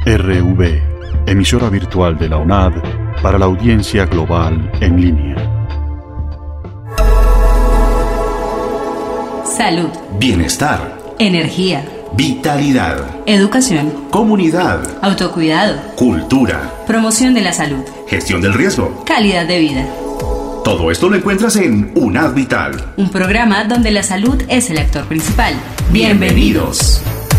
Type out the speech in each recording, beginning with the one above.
RV, emisora virtual de la UNAD para la audiencia global en línea. Salud. Bienestar. Energía. Vitalidad. Educación. Comunidad. Autocuidado. Cultura. Promoción de la salud. Gestión del riesgo. Calidad de vida. Todo esto lo encuentras en UNAD Vital. Un programa donde la salud es el actor principal. Bienvenidos.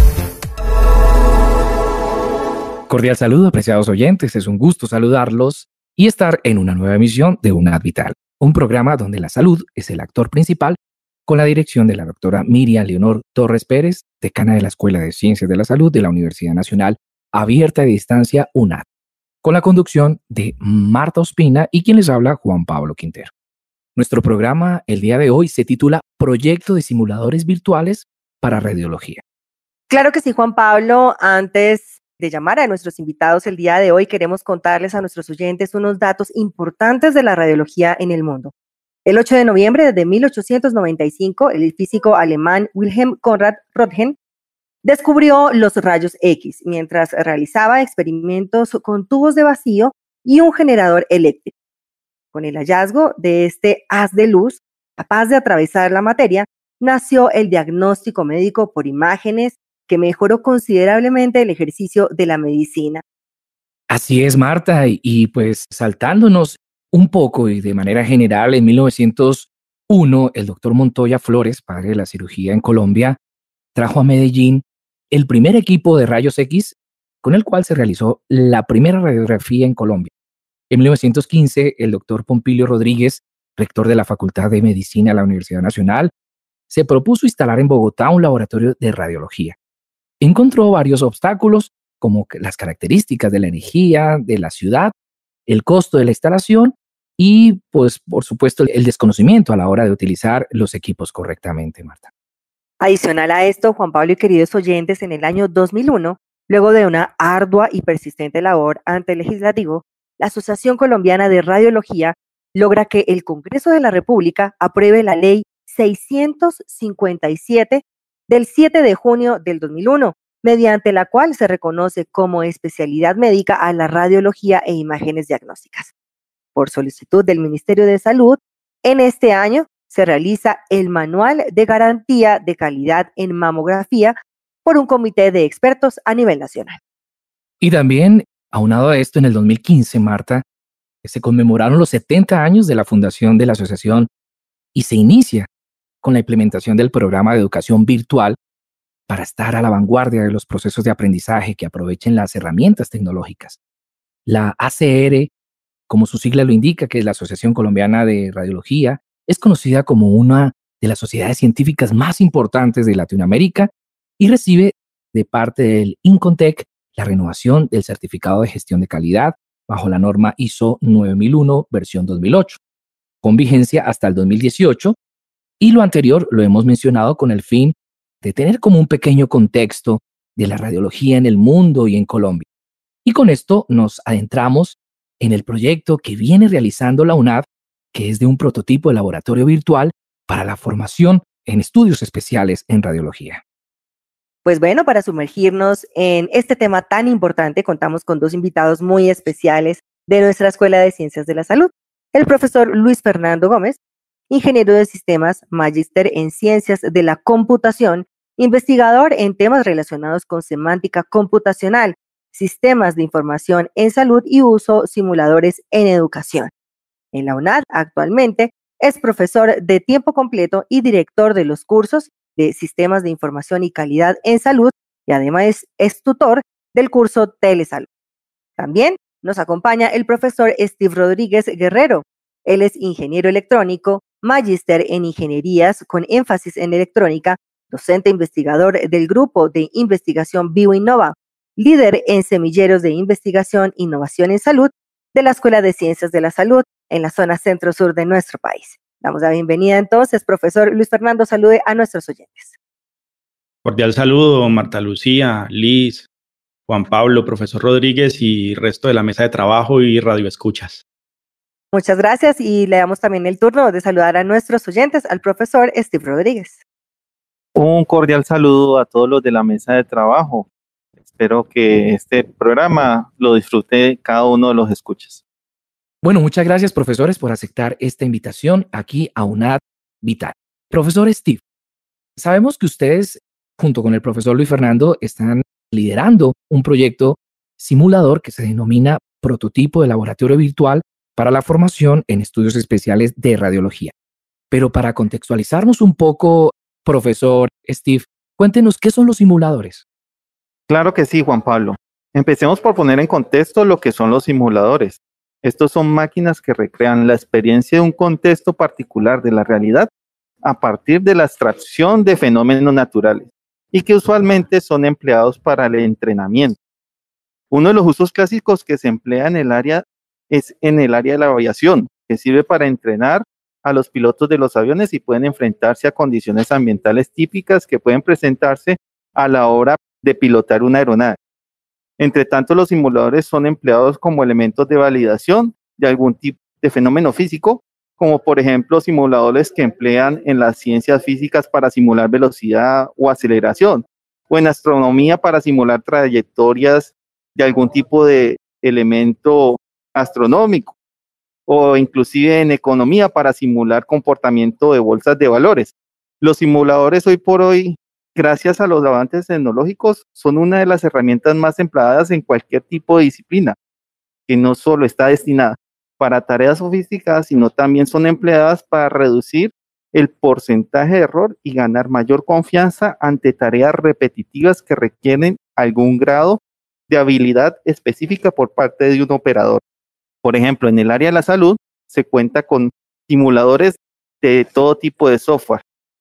Cordial saludo, apreciados oyentes. Es un gusto saludarlos y estar en una nueva emisión de UNAD Vital, un programa donde la salud es el actor principal, con la dirección de la doctora Miriam Leonor Torres Pérez, decana de la Escuela de Ciencias de la Salud de la Universidad Nacional Abierta de Distancia UNAD, con la conducción de Marta Ospina y quien les habla, Juan Pablo Quintero. Nuestro programa el día de hoy se titula Proyecto de Simuladores Virtuales para Radiología. Claro que sí, Juan Pablo. Antes de llamar a nuestros invitados el día de hoy, queremos contarles a nuestros oyentes unos datos importantes de la radiología en el mundo. El 8 de noviembre de 1895, el físico alemán Wilhelm Conrad Röntgen descubrió los rayos X mientras realizaba experimentos con tubos de vacío y un generador eléctrico. Con el hallazgo de este haz de luz capaz de atravesar la materia, nació el diagnóstico médico por imágenes que mejoró considerablemente el ejercicio de la medicina. Así es, Marta, y pues saltándonos un poco y de manera general, en 1901, el doctor Montoya Flores, padre de la cirugía en Colombia, trajo a Medellín el primer equipo de rayos X con el cual se realizó la primera radiografía en Colombia. En 1915, el doctor Pompilio Rodríguez, rector de la Facultad de Medicina de la Universidad Nacional, se propuso instalar en Bogotá un laboratorio de radiología. Encontró varios obstáculos, como las características de la energía de la ciudad, el costo de la instalación y, pues, por supuesto, el desconocimiento a la hora de utilizar los equipos correctamente, Marta. Adicional a esto, Juan Pablo y queridos oyentes, en el año 2001, luego de una ardua y persistente labor ante el legislativo, la Asociación Colombiana de Radiología logra que el Congreso de la República apruebe la Ley 657 del 7 de junio del 2001, mediante la cual se reconoce como especialidad médica a la radiología e imágenes diagnósticas. Por solicitud del Ministerio de Salud, en este año se realiza el Manual de Garantía de Calidad en Mamografía por un comité de expertos a nivel nacional. Y también, aunado a esto, en el 2015, Marta, se conmemoraron los 70 años de la fundación de la asociación y se inicia con la implementación del programa de educación virtual para estar a la vanguardia de los procesos de aprendizaje que aprovechen las herramientas tecnológicas. La ACR, como su sigla lo indica, que es la Asociación Colombiana de Radiología, es conocida como una de las sociedades científicas más importantes de Latinoamérica y recibe de parte del INCONTEC la renovación del certificado de gestión de calidad bajo la norma ISO 9001 versión 2008, con vigencia hasta el 2018, y lo anterior lo hemos mencionado con el fin de tener como un pequeño contexto de la radiología en el mundo y en Colombia. Y con esto nos adentramos en el proyecto que viene realizando la UNAD, que es de un prototipo de laboratorio virtual para la formación en estudios especiales en radiología. Pues bueno, para sumergirnos en este tema tan importante, contamos con dos invitados muy especiales de nuestra Escuela de Ciencias de la Salud. El profesor Luis Fernando Gómez, ingeniero de sistemas, magíster en ciencias de la computación, investigador en temas relacionados con semántica computacional, sistemas de información en salud y uso simuladores en educación. En la UNAD actualmente es profesor de tiempo completo y director de los cursos de sistemas de información y calidad en salud y además es tutor del curso Telesalud. También nos acompaña el profesor Steve Rodríguez Guerrero. Él es ingeniero electrónico, magíster en ingenierías con énfasis en electrónica, docente investigador del grupo de investigación BioInnova, líder en semilleros de investigación e innovación en salud de la Escuela de Ciencias de la Salud en la zona centro-sur de nuestro país. Damos la bienvenida entonces, profesor Luis Fernando, salude a nuestros oyentes. Cordial saludo, Marta Lucía, Liz, Juan Pablo, profesor Rodríguez y resto de la mesa de trabajo y radioescuchas. Muchas gracias y le damos también el turno de saludar a nuestros oyentes, al profesor Steve Rodríguez. Un cordial saludo a todos los de la mesa de trabajo. espero que este programa lo disfrute cada uno de los escuchas. Bueno, muchas gracias, profesores, por aceptar esta invitación aquí a UNAD Vital. Profesor Steve, sabemos que ustedes, junto con el profesor Luis Fernando, están liderando un proyecto simulador que se denomina Prototipo de Laboratorio Virtual para la formación en estudios especiales de radiología. Pero para contextualizarnos un poco, profesor Steve, cuéntenos qué son los simuladores. Claro que sí, Juan Pablo. Empecemos por poner en contexto lo que son los simuladores. Estos son máquinas que recrean la experiencia de un contexto particular de la realidad a partir de la abstracción de fenómenos naturales y que usualmente son empleados para el entrenamiento. Uno de los usos clásicos que se emplea en el área es en el área de la aviación, que sirve para entrenar a los pilotos de los aviones y pueden enfrentarse a condiciones ambientales típicas que pueden presentarse a la hora de pilotar una aeronave. Entre tanto, los simuladores son empleados como elementos de validación de algún tipo de fenómeno físico, como por ejemplo simuladores que emplean en las ciencias físicas para simular velocidad o aceleración, o en astronomía para simular trayectorias de algún tipo de elemento astronómico, o inclusive en economía para simular comportamiento de bolsas de valores. Los simuladores hoy por hoy, gracias a los avances tecnológicos, son una de las herramientas más empleadas en cualquier tipo de disciplina, que no solo está destinada para tareas sofisticadas, sino también son empleadas para reducir el porcentaje de error y ganar mayor confianza ante tareas repetitivas que requieren algún grado de habilidad específica por parte de un operador. Por ejemplo, en el área de la salud se cuenta con simuladores de todo tipo de software,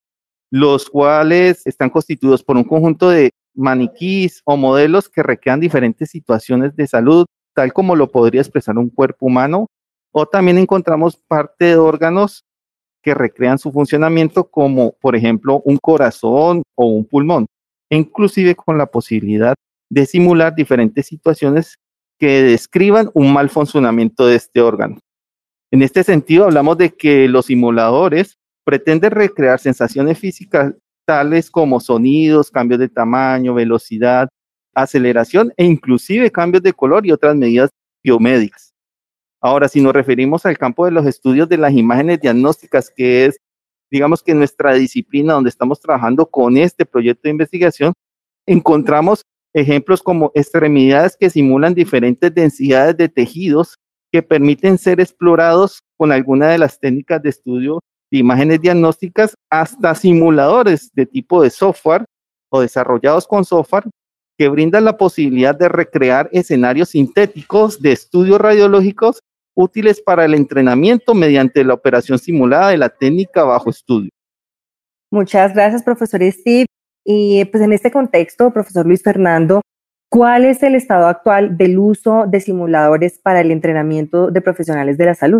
los cuales están constituidos por un conjunto de maniquís o modelos que recrean diferentes situaciones de salud, tal como lo podría expresar un cuerpo humano, o también encontramos parte de órganos que recrean su funcionamiento, como por ejemplo un corazón o un pulmón, e inclusive con la posibilidad de simular diferentes situaciones que describan un mal funcionamiento de este órgano. En este sentido, hablamos de que los simuladores pretenden recrear sensaciones físicas tales como sonidos, cambios de tamaño, velocidad, aceleración e inclusive cambios de color y otras medidas biomédicas. Ahora, si nos referimos al campo de los estudios de las imágenes diagnósticas, que es, digamos que nuestra disciplina donde estamos trabajando con este proyecto de investigación, encontramos ejemplos como extremidades que simulan diferentes densidades de tejidos que permiten ser explorados con alguna de las técnicas de estudio de imágenes diagnósticas, hasta simuladores de tipo de software o desarrollados con software que brindan la posibilidad de recrear escenarios sintéticos de estudios radiológicos útiles para el entrenamiento mediante la operación simulada de la técnica bajo estudio. Muchas gracias, profesor Steve. Y pues en este contexto, profesor Luis Fernando, ¿cuál es el estado actual del uso de simuladores para el entrenamiento de profesionales de la salud?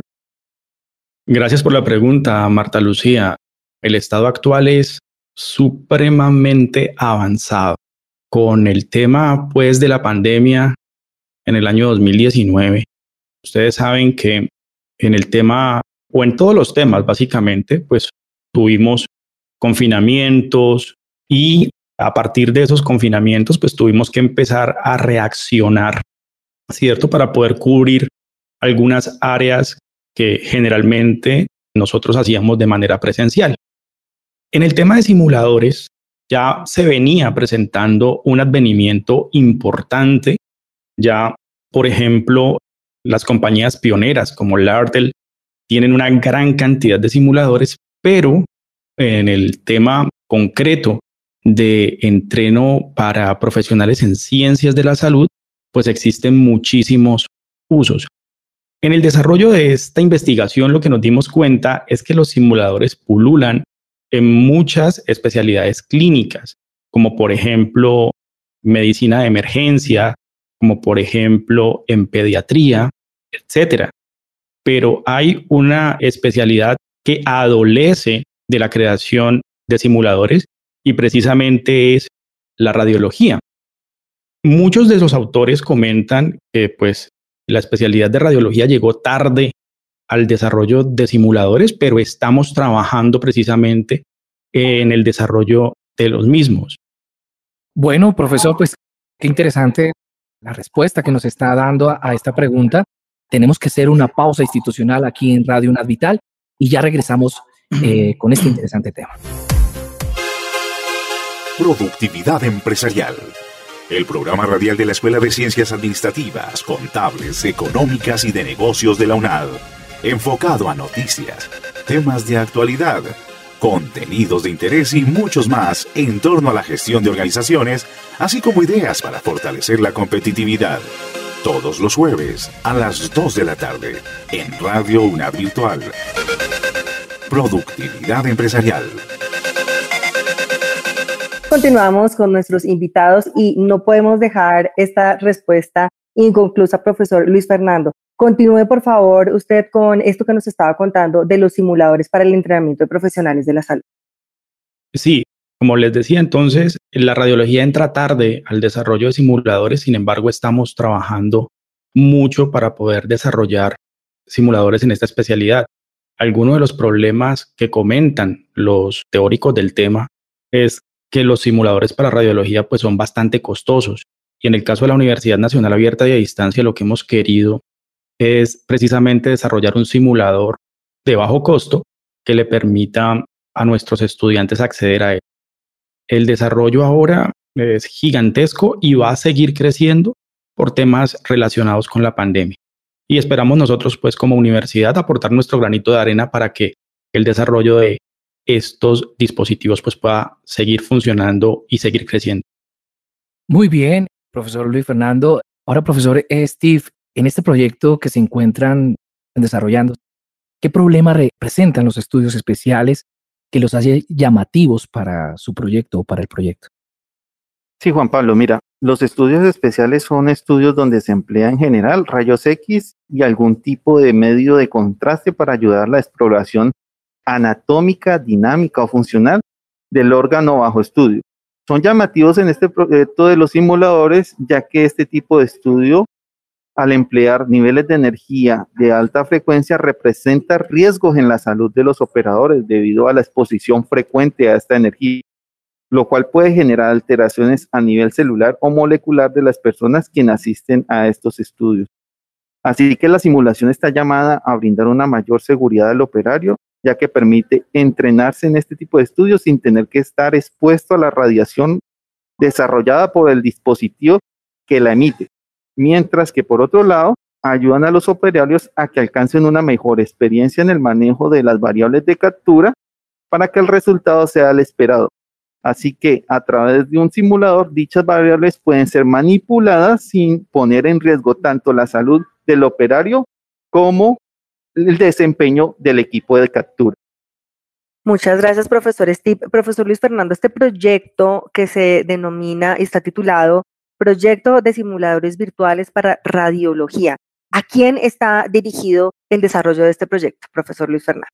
Gracias por la pregunta, Marta Lucía. El estado actual es supremamente avanzado. Con el tema, pues, de la pandemia en el año 2019, ustedes saben que en el tema, o en todos los temas, básicamente, pues, tuvimos confinamientos y a partir de esos confinamientos, pues, tuvimos que empezar a reaccionar, ¿cierto? Para poder cubrir algunas áreas que generalmente nosotros hacíamos de manera presencial. En el tema de simuladores ya se venía presentando un advenimiento importante. Ya, por ejemplo, las compañías pioneras como Lardell tienen una gran cantidad de simuladores, pero en el tema concreto de entreno para profesionales en ciencias de la salud, pues existen muchísimos usos. En el desarrollo de esta investigación, lo que nos dimos cuenta es que los simuladores pululan en muchas especialidades clínicas, como por ejemplo medicina de emergencia, como por ejemplo en pediatría, etcétera. Pero hay una especialidad que adolece de la creación de simuladores y precisamente es la radiología. Muchos de los autores comentan que pues la especialidad de radiología llegó tarde al desarrollo de simuladores, pero estamos trabajando precisamente en el desarrollo de los mismos. Bueno, profesor, pues Qué interesante la respuesta que nos está dando a esta pregunta. Tenemos que hacer una pausa institucional aquí en Radio UNAD Vital y ya regresamos con este interesante tema. Productividad empresarial. El programa radial de la Escuela de Ciencias Administrativas, Contables, Económicas y de Negocios de la UNAD. Enfocado a noticias, temas de actualidad, contenidos de interés y muchos más en torno a la gestión de organizaciones, así como ideas para fortalecer la competitividad. Todos los jueves a las 2 de la tarde en Radio UNAD Virtual. Productividad empresarial. Continuamos con nuestros invitados y no podemos dejar esta respuesta inconclusa, profesor Luis Fernando. Continúe, por favor, usted con esto que nos estaba contando de los simuladores para el entrenamiento de profesionales de la salud. Sí, como les decía entonces, la radiología entra tarde al desarrollo de simuladores, sin embargo, estamos trabajando mucho para poder desarrollar simuladores en esta especialidad. Algunos de los problemas que comentan los teóricos del tema es que los simuladores para radiología pues son bastante costosos. Y en el caso de la Universidad Nacional Abierta y a Distancia, lo que hemos querido es precisamente desarrollar un simulador de bajo costo que le permita a nuestros estudiantes acceder a él. El desarrollo ahora es gigantesco y va a seguir creciendo por temas relacionados con la pandemia. Y esperamos nosotros, pues, como universidad, aportar nuestro granito de arena para que el desarrollo de estos dispositivos pues, pueda seguir funcionando y seguir creciendo. Muy bien, profesor Luis Fernando. Ahora, profesor Steve, en este proyecto que se encuentran desarrollando, ¿qué problema representan los estudios especiales que los hace llamativos para su proyecto o para el proyecto? Sí, Juan Pablo, mira, los estudios especiales son estudios donde se emplea en general rayos X y algún tipo de medio de contraste para ayudar a la exploración anatómica, dinámica o funcional del órgano bajo estudio. Son llamativos en este proyecto de los simuladores, ya que este tipo de estudio, al emplear niveles de energía de alta frecuencia, representa riesgos en la salud de los operadores debido a la exposición frecuente a esta energía, lo cual puede generar alteraciones a nivel celular o molecular de las personas quienes asisten a estos estudios. Así que la simulación está llamada a brindar una mayor seguridad al operario, ya que permite entrenarse en este tipo de estudios sin tener que estar expuesto a la radiación desarrollada por el dispositivo que la emite, mientras que por otro lado ayudan a los operarios a que alcancen una mejor experiencia en el manejo de las variables de captura para que el resultado sea el esperado. Así que a través de un simulador, dichas variables pueden ser manipuladas sin poner en riesgo tanto la salud del operario como el desempeño del equipo de captura. Muchas gracias, profesor Steve. Profesor Luis Fernando, este proyecto que se denomina y está titulado Proyecto de Simuladores Virtuales para Radiología. ¿A quién está dirigido el desarrollo de este proyecto, profesor Luis Fernando?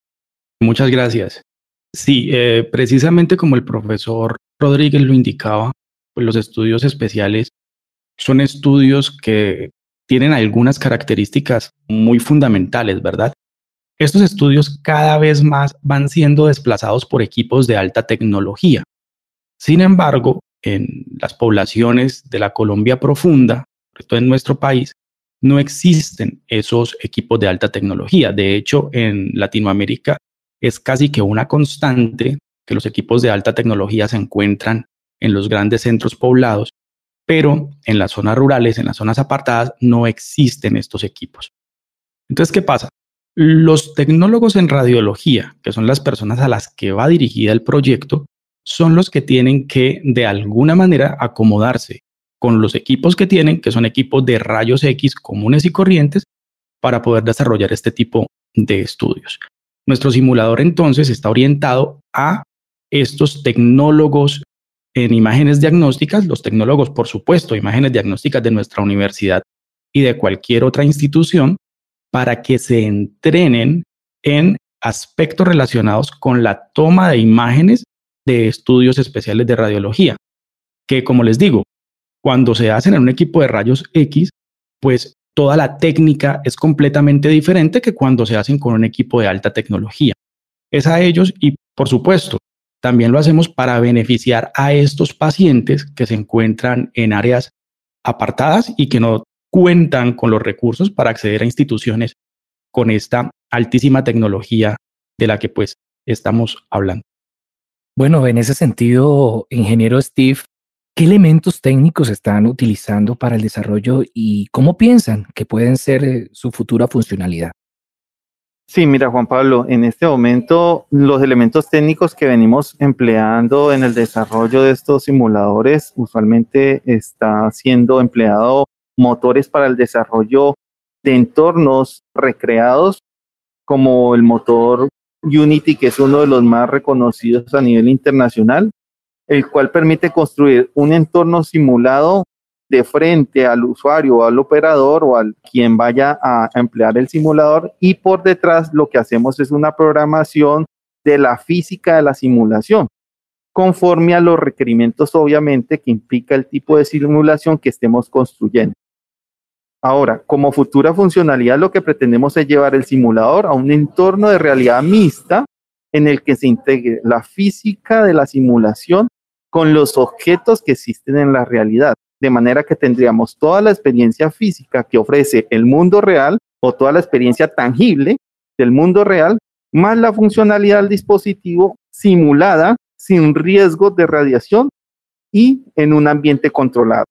Muchas gracias. Sí, precisamente como el profesor Rodríguez lo indicaba, pues los estudios especiales son estudios que tienen algunas características muy fundamentales, ¿verdad? Estos estudios cada vez más van siendo desplazados por equipos de alta tecnología. Sin embargo, en las poblaciones de la Colombia profunda, sobre todo en nuestro país, no existen esos equipos de alta tecnología. De hecho, en Latinoamérica es casi que una constante que los equipos de alta tecnología se encuentran en los grandes centros poblados, pero en las zonas rurales, en las zonas apartadas, no existen estos equipos. Entonces, ¿qué pasa? Los tecnólogos en radiología, que son las personas a las que va dirigida el proyecto, son los que tienen que, de alguna manera, acomodarse con los equipos que tienen, que son equipos de rayos X comunes y corrientes, para poder desarrollar este tipo de estudios. Nuestro simulador, entonces, está orientado a estos tecnólogos en imágenes diagnósticas, los tecnólogos, por supuesto, imágenes diagnósticas de nuestra universidad y de cualquier otra institución, para que se entrenen en aspectos relacionados con la toma de imágenes de estudios especiales de radiología, que, como les digo, cuando se hacen en un equipo de rayos X, pues toda la técnica es completamente diferente que cuando se hacen con un equipo de alta tecnología. Es a ellos y, por supuesto, también lo hacemos para beneficiar a estos pacientes que se encuentran en áreas apartadas y que no cuentan con los recursos para acceder a instituciones con esta altísima tecnología de la que pues estamos hablando. Bueno, en ese sentido, ingeniero Steve, ¿qué elementos técnicos están utilizando para el desarrollo y cómo piensan que pueden ser su futura funcionalidad? Sí, mira, Juan Pablo, en este momento los elementos técnicos que venimos empleando en el desarrollo de estos simuladores usualmente está siendo empleado motores para el desarrollo de entornos recreados como el motor Unity, que es uno de los más reconocidos a nivel internacional, el cual permite construir un entorno simulado de frente al usuario o al operador o al quien vaya a emplear el simulador, y por detrás lo que hacemos es una programación de la física de la simulación, conforme a los requerimientos obviamente que implica el tipo de simulación que estemos construyendo. Ahora, como futura funcionalidad, lo que pretendemos es llevar el simulador a un entorno de realidad mixta en el que se integre la física de la simulación con los objetos que existen en la realidad, de manera que tendríamos toda la experiencia física que ofrece el mundo real o toda la experiencia tangible del mundo real, más la funcionalidad del dispositivo simulada sin riesgo de radiación y en un ambiente controlado.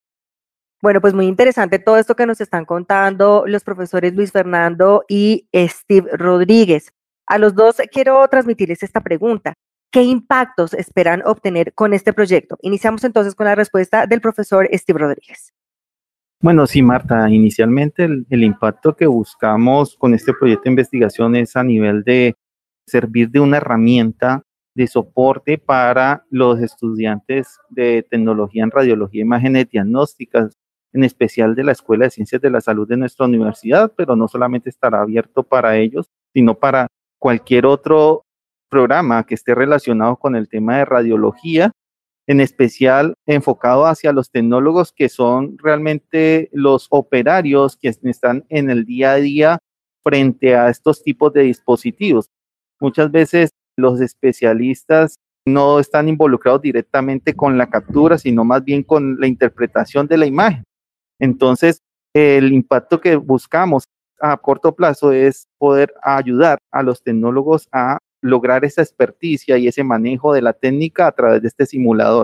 Bueno, pues muy interesante todo esto que nos están contando los profesores Luis Fernando y Steve Rodríguez. A los dos quiero transmitirles esta pregunta. ¿Qué impactos esperan obtener con este proyecto? Iniciamos entonces con la respuesta del profesor Steve Rodríguez. Bueno, sí, Marta, inicialmente el impacto que buscamos con este proyecto de investigación es a nivel de servir de una herramienta de soporte para los estudiantes de tecnología en radiología e imágenes diagnósticas, en especial de la Escuela de Ciencias de la Salud de nuestra universidad, pero no solamente estará abierto para ellos, sino para cualquier otro programa que esté relacionado con el tema de radiología, en especial enfocado hacia los tecnólogos que son realmente los operarios que están en el día a día frente a estos tipos de dispositivos. Muchas veces los especialistas no están involucrados directamente con la captura, sino más bien con la interpretación de la imagen. Entonces, el impacto que buscamos a corto plazo es poder ayudar a los tecnólogos a lograr esa experticia y ese manejo de la técnica a través de este simulador.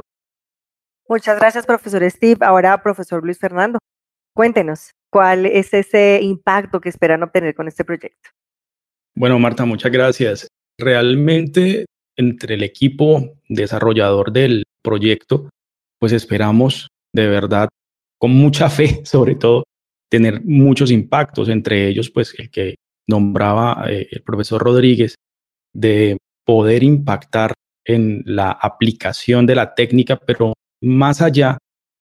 Muchas gracias, profesor Steve. Ahora, profesor Luis Fernando, cuéntenos, ¿cuál es ese impacto que esperan obtener con este proyecto? Bueno, Marta, muchas gracias. Realmente, entre el equipo desarrollador del proyecto, pues esperamos de verdad, con mucha fe, sobre todo, tener muchos impactos, entre ellos, pues el que nombraba el profesor Rodríguez, de poder impactar en la aplicación de la técnica, pero más allá,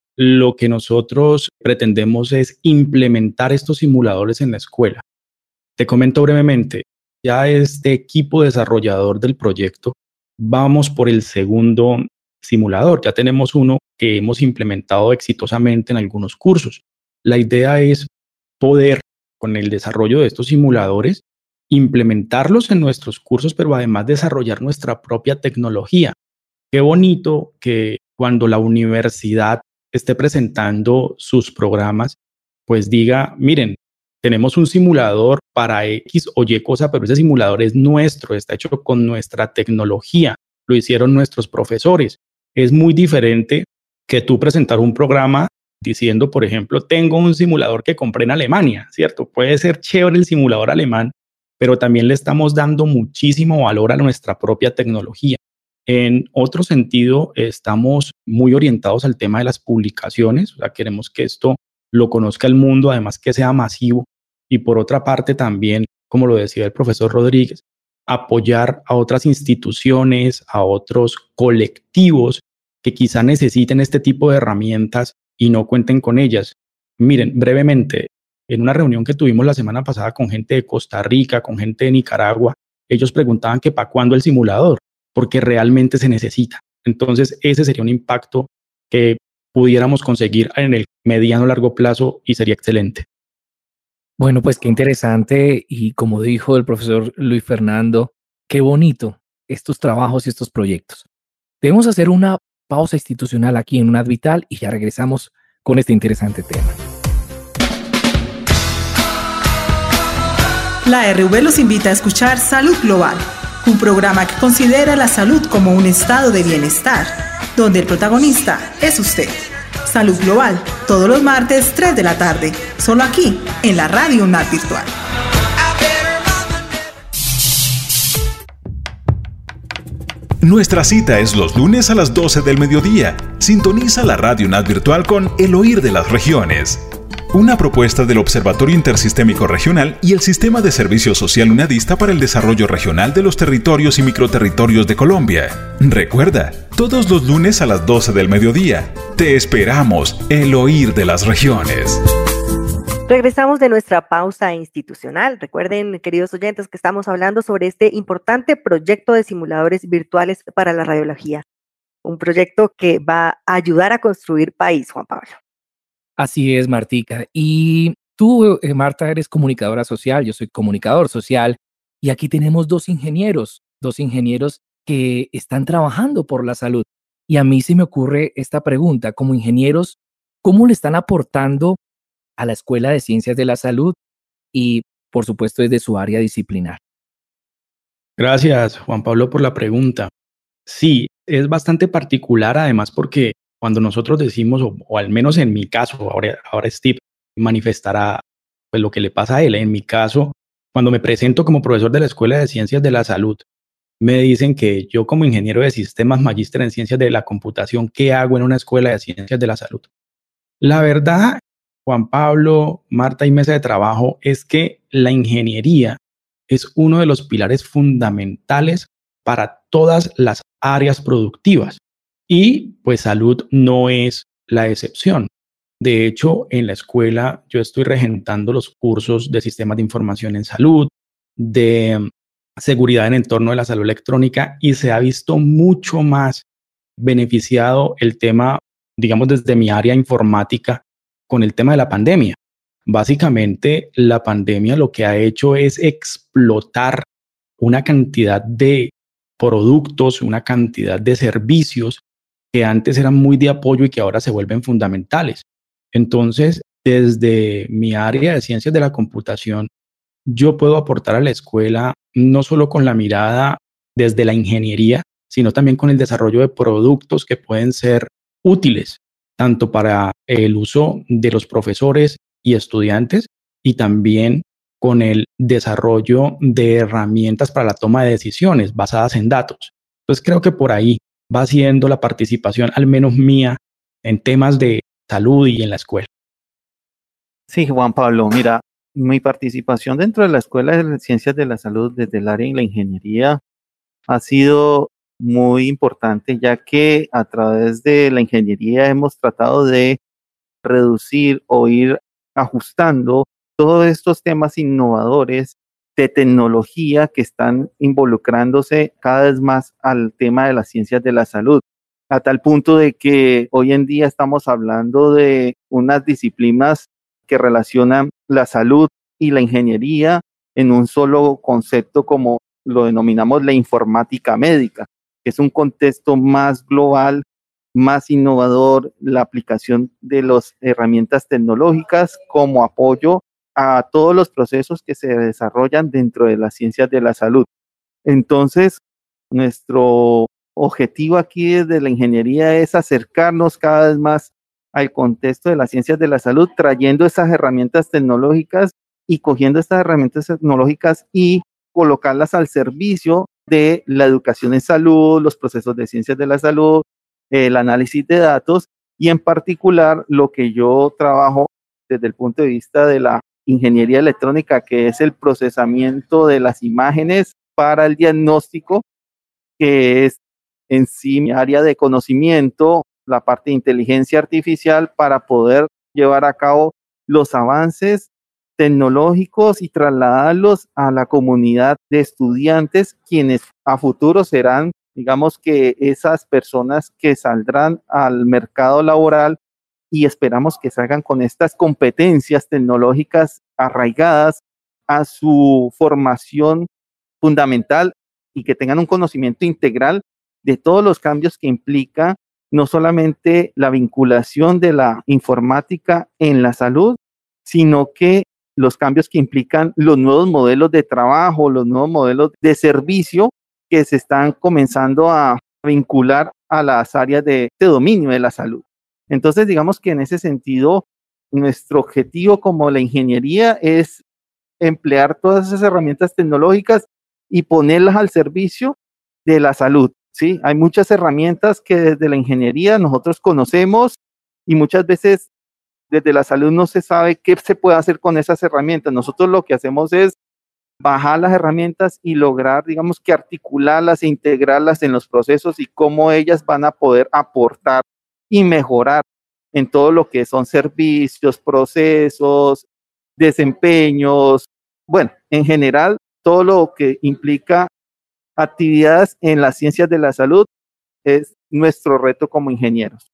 lo que nosotros pretendemos es implementar estos simuladores en la escuela. Te comento brevemente, ya este equipo desarrollador del proyecto, vamos por el segundo simulador. Ya tenemos uno que hemos implementado exitosamente en algunos cursos. La idea es poder, con el desarrollo de estos simuladores, implementarlos en nuestros cursos, pero además desarrollar nuestra propia tecnología. Qué bonito que cuando la universidad esté presentando sus programas, pues diga, miren, tenemos un simulador para X o Y cosa, pero ese simulador es nuestro, está hecho con nuestra tecnología, lo hicieron nuestros profesores. Es muy diferente que tú presentar un programa diciendo, por ejemplo, tengo un simulador que compré en Alemania, ¿cierto? Puede ser chévere el simulador alemán, pero también le estamos dando muchísimo valor a nuestra propia tecnología. En otro sentido, estamos muy orientados al tema de las publicaciones, o sea, queremos que esto lo conozca el mundo, además que sea masivo. Y por otra parte también, como lo decía el profesor Rodríguez, apoyar a otras instituciones, a otros colectivos que quizá necesiten este tipo de herramientas y no cuenten con ellas. Miren, brevemente, en una reunión que tuvimos la semana pasada con gente de Costa Rica, con gente de Nicaragua, ellos preguntaban que para cuándo el simulador, porque realmente se necesita. Entonces, ese sería un impacto que pudiéramos conseguir en el mediano largo plazo y sería excelente. Bueno, pues qué interesante y como dijo el profesor Luis Fernando, qué bonito estos trabajos y estos proyectos. Debemos hacer una pausa institucional aquí en UNAD Vital y ya regresamos con este interesante tema. La RV los invita a escuchar Salud Global, un programa que considera la salud como un estado de bienestar, donde el protagonista es usted. Salud Global, todos los martes, 3 de la tarde, solo aquí, en la Radio UNAD Virtual. Nuestra cita es los lunes a las 12 del mediodía. Sintoniza la Radio UNAD Virtual con El Oír de las Regiones. Una propuesta del Observatorio Intersistémico Regional y el Sistema de Servicio Social UNADista para el Desarrollo Regional de los Territorios y Microterritorios de Colombia. Recuerda, todos los lunes a las 12 del mediodía. Te esperamos, El Oír de las Regiones. Regresamos de nuestra pausa institucional. Recuerden, queridos oyentes, que estamos hablando sobre este importante proyecto de simuladores virtuales para la radiología. Un proyecto que va a ayudar a construir país, Juan Pablo. Así es, Martica. Y tú, Marta, eres comunicadora social, yo soy comunicador social, y aquí tenemos dos ingenieros que están trabajando por la salud. Y a mí se me ocurre esta pregunta, como ingenieros, ¿cómo le están aportando a la Escuela de Ciencias de la Salud y, por supuesto, desde su área disciplinar? Gracias, Juan Pablo, por la pregunta. Sí, es bastante particular, además, porque cuando nosotros decimos, o al menos en mi caso, ahora Steve manifestará pues, lo que le pasa a él. En mi caso, cuando me presento como profesor de la Escuela de Ciencias de la Salud, me dicen que yo como ingeniero de sistemas, magíster en ciencias de la computación, ¿qué hago en una Escuela de Ciencias de la Salud? La verdad, Juan Pablo, Marta y mesa de trabajo, es que la ingeniería es uno de los pilares fundamentales para todas las áreas productivas. Y pues salud no es la excepción. De hecho, en la escuela yo estoy regentando los cursos de sistemas de información en salud, de seguridad en entorno de la salud electrónica, y se ha visto mucho más beneficiado el tema, digamos, desde mi área informática con el tema de la pandemia. Básicamente, la pandemia lo que ha hecho es explotar una cantidad de productos, una cantidad de servicios que antes eran muy de apoyo y que ahora se vuelven fundamentales. Entonces, desde mi área de ciencias de la computación, yo puedo aportar a la escuela no solo con la mirada desde la ingeniería, sino también con el desarrollo de productos que pueden ser útiles, tanto para el uso de los profesores y estudiantes, y también con el desarrollo de herramientas para la toma de decisiones basadas en datos. Entonces, creo que por ahí va siendo la participación, al menos mía, en temas de salud y en la escuela. Sí, Juan Pablo, mira, mi participación dentro de la Escuela de Ciencias de la Salud desde el área de la ingeniería ha sido muy importante, ya que a través de la ingeniería hemos tratado de reducir o ir ajustando todos estos temas innovadores de tecnología que están involucrándose cada vez más al tema de las ciencias de la salud, a tal punto de que hoy en día estamos hablando de unas disciplinas que relacionan la salud y la ingeniería en un solo concepto, como lo denominamos la informática médica, que es un contexto más global, más innovador, la aplicación de las herramientas tecnológicas como apoyo a todos los procesos que se desarrollan dentro de las ciencias de la salud. Entonces, nuestro objetivo aquí desde la ingeniería es acercarnos cada vez más al contexto de las ciencias de la salud, trayendo esas herramientas tecnológicas y cogiendo estas herramientas tecnológicas y colocarlas al servicio de la educación en salud, los procesos de ciencias de la salud, el análisis de datos, y en particular lo que yo trabajo desde el punto de vista de la ingeniería electrónica, que es el procesamiento de las imágenes para el diagnóstico, que es en sí mi área de conocimiento, la parte de inteligencia artificial, para poder llevar a cabo los avances tecnológicos y trasladarlos a la comunidad de estudiantes, quienes a futuro serán, digamos, que esas personas que saldrán al mercado laboral, y esperamos que salgan con estas competencias tecnológicas arraigadas a su formación fundamental y que tengan un conocimiento integral de todos los cambios que implica no solamente la vinculación de la informática en la salud, sino que los cambios que implican los nuevos modelos de trabajo, los nuevos modelos de servicio que se están comenzando a vincular a las áreas de dominio de la salud. Entonces, digamos que en ese sentido, nuestro objetivo como la ingeniería es emplear todas esas herramientas tecnológicas y ponerlas al servicio de la salud, ¿sí? Hay muchas herramientas que desde la ingeniería nosotros conocemos y muchas veces desde la salud no se sabe qué se puede hacer con esas herramientas. Nosotros lo que hacemos es bajar las herramientas y lograr, digamos, que articularlas e integrarlas en los procesos y cómo ellas van a poder aportar y mejorar en todo lo que son servicios, procesos, desempeños, bueno, en general, todo lo que implica actividades en las ciencias de la salud es nuestro reto como ingenieros.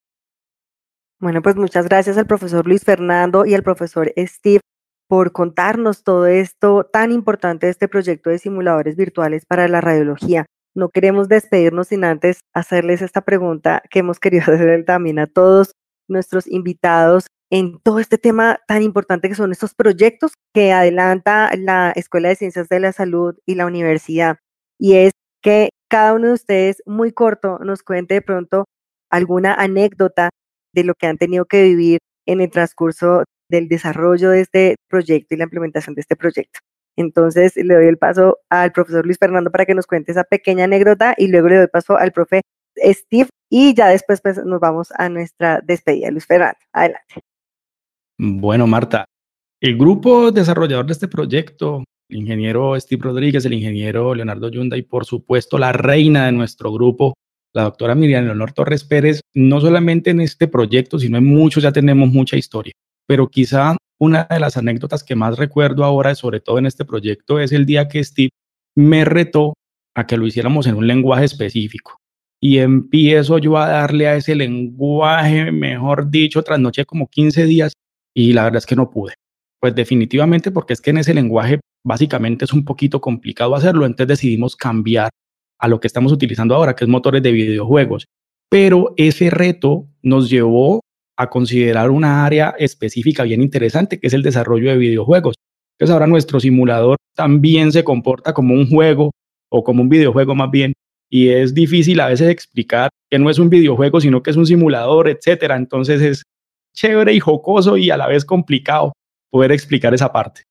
Bueno, pues muchas gracias al profesor Luis Fernando y al profesor Steve por contarnos todo esto tan importante de este proyecto de simuladores virtuales para la radiología. No queremos despedirnos sin antes hacerles esta pregunta que hemos querido hacer también a todos nuestros invitados en todo este tema tan importante que son estos proyectos que adelanta la Escuela de Ciencias de la Salud y la universidad. Y es que cada uno de ustedes, muy corto, nos cuente de pronto alguna anécdota de lo que han tenido que vivir en el transcurso del desarrollo de este proyecto y la implementación de este proyecto. Entonces, le doy el paso al profesor Luis Fernando para que nos cuente esa pequeña anécdota y luego le doy paso al profe Steve y ya después pues, nos vamos a nuestra despedida. Luis Fernando, adelante. Bueno, Marta, el grupo desarrollador de este proyecto, el ingeniero Steve Rodríguez, el ingeniero Leonardo Yunda y por supuesto la reina de nuestro grupo, la doctora Miriam Leonor Torres Pérez, no solamente en este proyecto, sino en muchos ya tenemos mucha historia. Pero quizá una de las anécdotas que más recuerdo ahora, sobre todo en este proyecto, es el día que Steve me retó a que lo hiciéramos en un lenguaje específico. Y empiezo yo a darle a ese lenguaje, mejor dicho, trasnoché como 15 días y la verdad es que no pude. Pues definitivamente porque es que en ese lenguaje básicamente es un poquito complicado hacerlo, entonces decidimos cambiar a lo que estamos utilizando ahora, que es motores de videojuegos. Pero ese reto nos llevó a considerar una área específica bien interesante, que es el desarrollo de videojuegos. Entonces ahora nuestro simulador también se comporta como un juego o como un videojuego más bien, y es difícil a veces explicar que no es un videojuego, sino que es un simulador, etcétera. Entonces es chévere y jocoso y a la vez complicado poder explicar esa parte.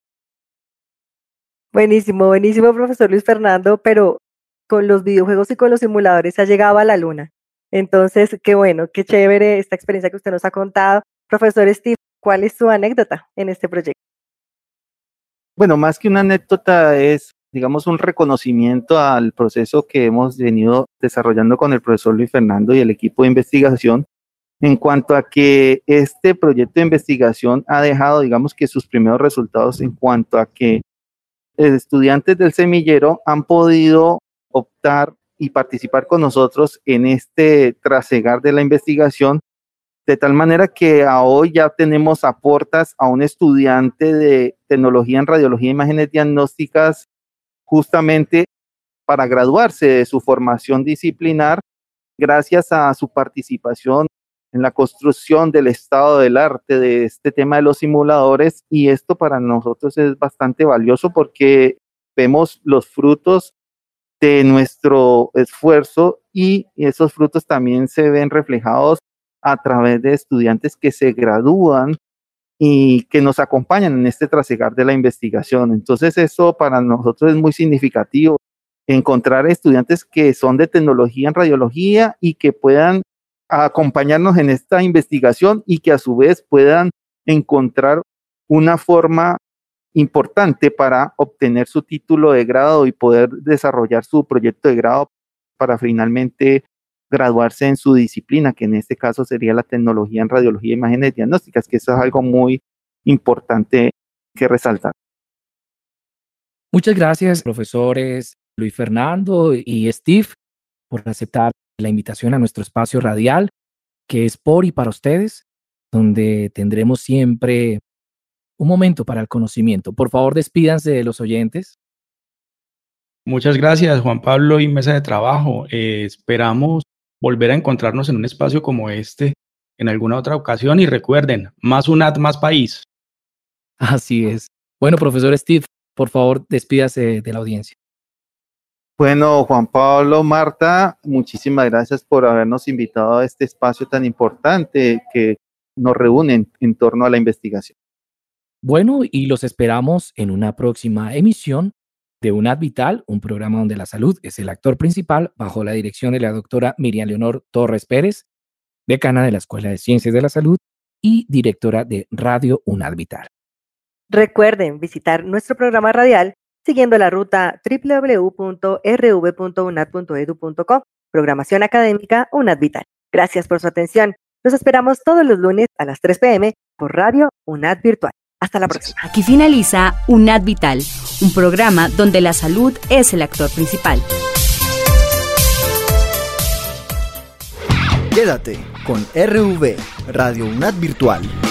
Buenísimo, buenísimo, profesor Luis Fernando, pero con los videojuegos y con los simuladores ha llegado a la luna. Entonces, qué bueno, qué chévere esta experiencia que usted nos ha contado. Profesor Steve, ¿cuál es su anécdota en este proyecto? Bueno, más que una anécdota es, digamos, un reconocimiento al proceso que hemos venido desarrollando con el profesor Luis Fernando y el equipo de investigación en cuanto a que este proyecto de investigación ha dejado, digamos, que sus primeros resultados en cuanto a que estudiantes del semillero han podido optar y participar con nosotros en este trasegar de la investigación, de tal manera que a hoy ya tenemos a portas a un estudiante de tecnología en radiología e imágenes diagnósticas justamente para graduarse de su formación disciplinar gracias a su participación en la construcción del estado del arte de este tema de los simuladores, y esto para nosotros es bastante valioso porque vemos los frutos de nuestro esfuerzo y esos frutos también se ven reflejados a través de estudiantes que se gradúan y que nos acompañan en este trasegar de la investigación. Entonces eso para nosotros es muy significativo, encontrar estudiantes que son de tecnología en radiología y que puedan acompañarnos en esta investigación y que a su vez puedan encontrar una forma importante para obtener su título de grado y poder desarrollar su proyecto de grado para finalmente graduarse en su disciplina, que en este caso sería la tecnología en radiología e imágenes diagnósticas, que eso es algo muy importante que resaltar. Muchas gracias, profesores Luis Fernando y Steve, por aceptar la invitación a nuestro espacio radial, que es por y para ustedes, donde tendremos siempre un momento para el conocimiento. Por favor, despídanse de los oyentes. Muchas gracias, Juan Pablo y mesa de trabajo. Esperamos volver a encontrarnos en un espacio como este en alguna otra ocasión y recuerden, más UNAD, más país. Así es. Bueno, profesor Steve, por favor, despídase de la audiencia. Bueno, Juan Pablo, Marta, muchísimas gracias por habernos invitado a este espacio tan importante que nos reúne en torno a la investigación. Bueno, y los esperamos en una próxima emisión de UNAD Vital, un programa donde la salud es el actor principal, bajo la dirección de la doctora Miriam Leonor Torres Pérez, decana de la Escuela de Ciencias de la Salud y directora de Radio UNAD Vital. Recuerden visitar nuestro programa radial siguiendo la ruta www.rv.unad.edu.co, programación académica UNAD Vital. Gracias por su atención. Los esperamos todos los lunes a las 3 p.m. por Radio UNAD Virtual. Hasta la próxima. Aquí finaliza UNAD Vital, un programa donde la salud es el actor principal. Quédate con RV, Radio UNAD Virtual.